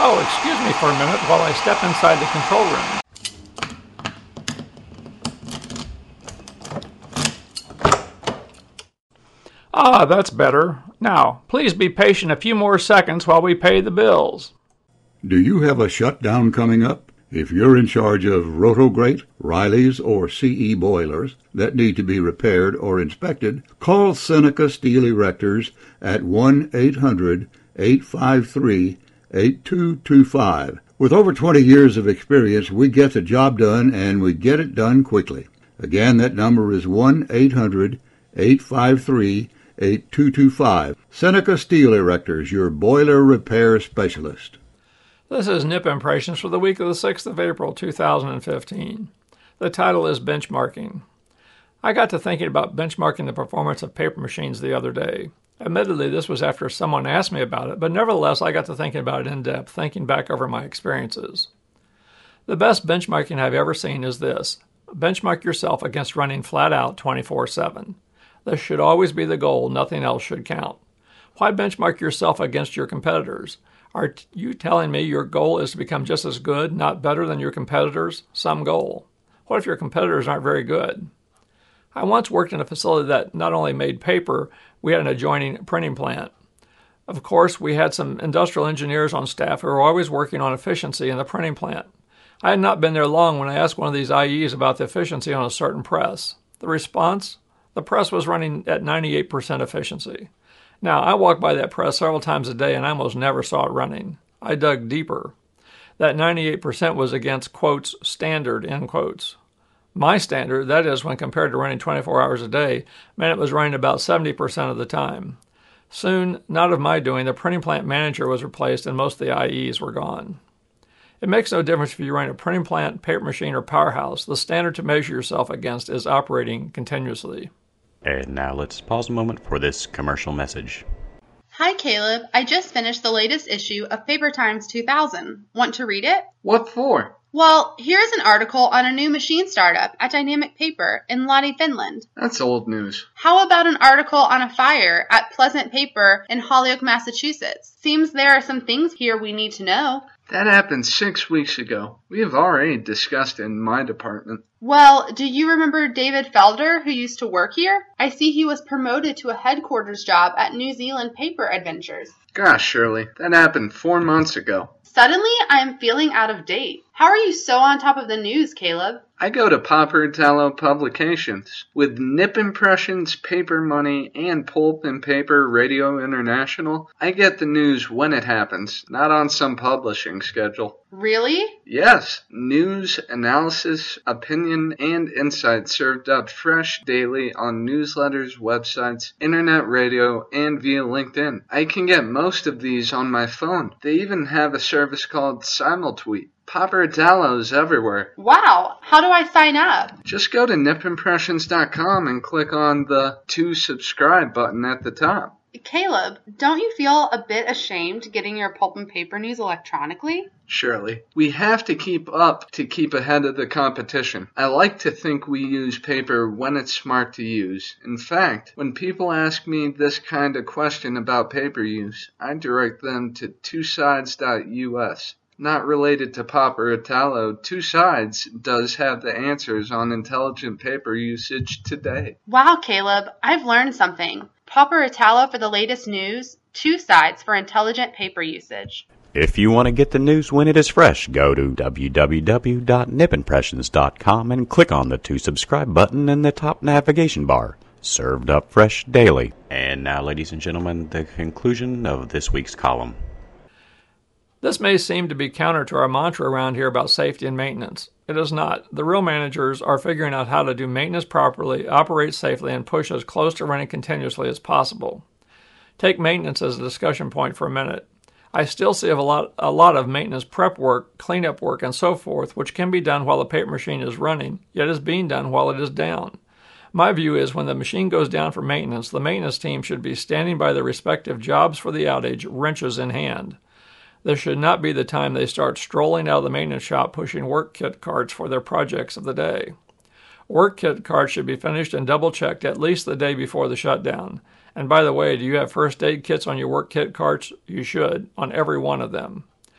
Oh, excuse me for a minute while I step inside the control room. Ah, that's better. Now, please be patient a few more seconds while we pay the bills. Do you have a shutdown coming up? If you're in charge of Rotograte, Riley's, or CE boilers that need to be repaired or inspected, call Seneca Steel Erectors at 1-800-853-8225. With over 20 years of experience, we get the job done, and we get it done quickly. Again, that number is 1-800-853-8225. Seneca Steel Erectors, your boiler repair specialist. This is Nip Impressions for the week of the 6th of April, 2015. The title is Benchmarking. I got to thinking about benchmarking the performance of paper machines the other day. Admittedly, this was after someone asked me about it, but nevertheless, I got to thinking about it in depth, thinking back over my experiences. The best benchmarking I've ever seen is this. Benchmark yourself against running flat out 24/7. This should always be the goal, nothing else should count. Why benchmark yourself against your competitors? Are you telling me your goal is to become just as good, not better than your competitors? Some goal. What if your competitors aren't very good? I once worked in a facility that not only made paper, we had an adjoining printing plant. Of course, we had some industrial engineers on staff who were always working on efficiency in the printing plant. I had not been there long when I asked one of these IEs about the efficiency on a certain press. The response? The press was running at 98% efficiency. Now, I walked by that press several times a day and I almost never saw it running. I dug deeper. That 98% was against, quotes, standard, end quotes. My standard, that is when compared to running 24 hours a day, meant it was running about 70% of the time. Soon, not of my doing, the printing plant manager was replaced and most of the IEs were gone. It makes no difference if you run a printing plant, paper machine, or powerhouse. The standard to measure yourself against is operating continuously. And now let's pause a moment for this commercial message. Hi, Caleb. I just finished the latest issue of Paper Times 2000. Want to read it? What for? Well, here's an article on a new machine startup at Dynamic Paper in Lahti, Finland. That's old news. How about an article on a fire at Pleasant Paper in Holyoke, Massachusetts? Seems there are some things here we need to know. That happened 6 weeks ago. We have already discussed it in my department. Well, do you remember David Felder, who used to work here? I see he was promoted to a headquarters job at New Zealand Paper Adventures. Gosh, Shirley, that happened 4 months ago. Suddenly, I am feeling out of date. How are you so on top of the news, Caleb? I go to Popper Italo Publications. With Nip Impressions, Paper Money, and Pulp and Paper Radio International, I get the news when it happens, not on some publishing schedule. Really? Yes. News, analysis, opinion, and insight served up fresh daily on newsletters, websites, internet radio, and via LinkedIn. I can get most of these on my phone. They even have a service called Simultweet. Popper Italo's everywhere. Wow, how do I sign up? Just go to nipimpressions.com and click on the To Subscribe button at the top. Caleb, don't you feel a bit ashamed getting your pulp and paper news electronically? Surely. We have to keep up to keep ahead of the competition. I like to think we use paper when it's smart to use. In fact, when people ask me this kind of question about paper use, I direct them to twosides.us. Not related to Popper Italo, Two Sides does have the answers on intelligent paper usage today. Wow, Caleb, I've learned something. Popper Italo for the latest news, Two Sides for intelligent paper usage. If you want to get the news when it is fresh, go to www.nipimpressions.com and click on the To Subscribe button in the top navigation bar. Served up fresh daily. And now, ladies and gentlemen, the conclusion of this week's column. This may seem to be counter to our mantra around here about safety and maintenance. It is not. The real managers are figuring out how to do maintenance properly, operate safely, and push as close to running continuously as possible. Take maintenance as a discussion point for a minute. I still see a lot of maintenance prep work, cleanup work, and so forth, which can be done while the paper machine is running, yet is being done while it is down. My view is when the machine goes down for maintenance, the maintenance team should be standing by their respective jobs for the outage, wrenches in hand. This should not be the time they start strolling out of the maintenance shop pushing work kit carts for their projects of the day. Work kit carts should be finished and double-checked at least the day before the shutdown. And by the way, do you have first aid kits on your work kit carts? You should, on every one of them.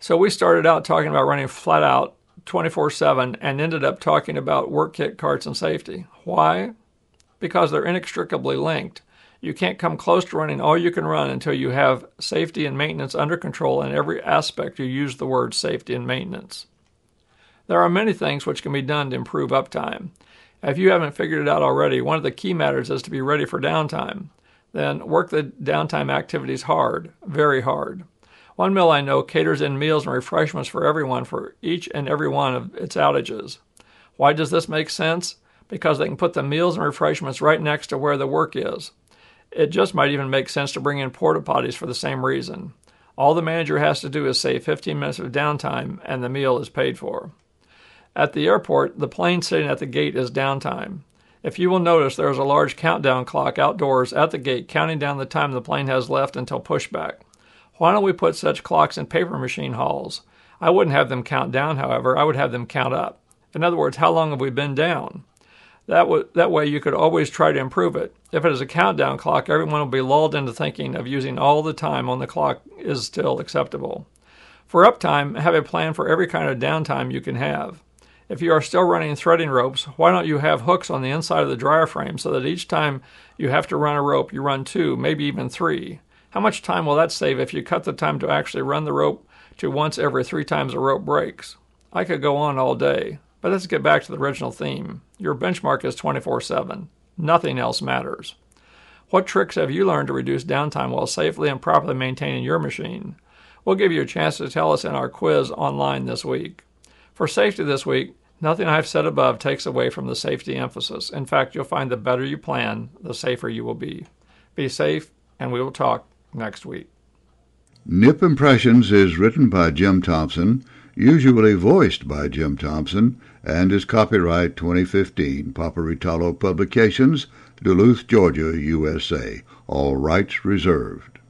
So we started out talking about running flat out 24/7 and ended up talking about work kit, carts, and safety. Why? Because they're inextricably linked. You can't come close to running all you can run until you have safety and maintenance under control in every aspect you use the word safety and maintenance. There are many things which can be done to improve uptime. If you haven't figured it out already, one of the key matters is to be ready for downtime. Then work the downtime activities hard, very hard. One mill I know caters in meals and refreshments for everyone for each and every one of its outages. Why does this make sense? Because they can put the meals and refreshments right next to where the work is. It just might even make sense to bring in porta potties for the same reason. All the manager has to do is save 15 minutes of downtime and the meal is paid for. At the airport, the plane sitting at the gate is downtime. If you will notice, there is a large countdown clock outdoors at the gate counting down the time the plane has left until pushback. Why don't we put such clocks in paper machine halls? I wouldn't have them count down, however. I would have them count up. In other words, how long have we been down? That way you could always try to improve it. If it is a countdown clock, everyone will be lulled into thinking of using all the time on the clock is still acceptable. For uptime, have a plan for every kind of downtime you can have. If you are still running threading ropes, why don't you have hooks on the inside of the dryer frame so that each time you have to run a rope, you run 2, maybe even 3. How much time will that save if you cut the time to actually run the rope to once every 3 times a rope breaks? I could go on all day, but let's get back to the original theme. Your benchmark is 24/7. Nothing else matters. What tricks have you learned to reduce downtime while safely and properly maintaining your machine? We'll give you a chance to tell us in our quiz online this week. For safety this week, nothing I've said above takes away from the safety emphasis. In fact, you'll find the better you plan, the safer you will be. Be safe, and we will talk next week. Nip Impressions is written by Jim Thompson, usually voiced by Jim Thompson, and is copyright 2015, Paparitalo Publications, Duluth, Georgia, USA. All rights reserved.